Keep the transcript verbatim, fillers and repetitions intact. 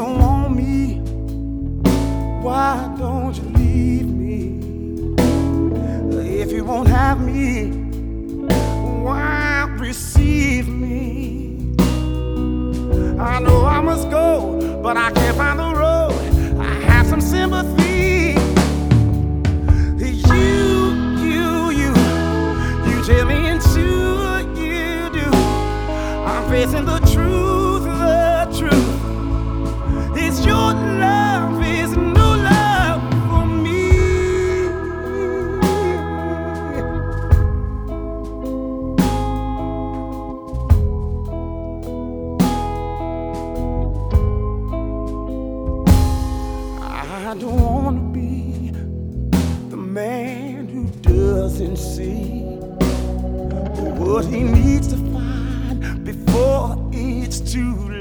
don't want me, why don't you leave me? If you won't have me, why receive me? I know I must go, but I can't find the road. I have some sympathy. You, you, you, you tell me and sure you do. I'm facing the truth, the truth. It's your love, is no love for me. I don't want to be the man who doesn't see what he needs to find before it's too late.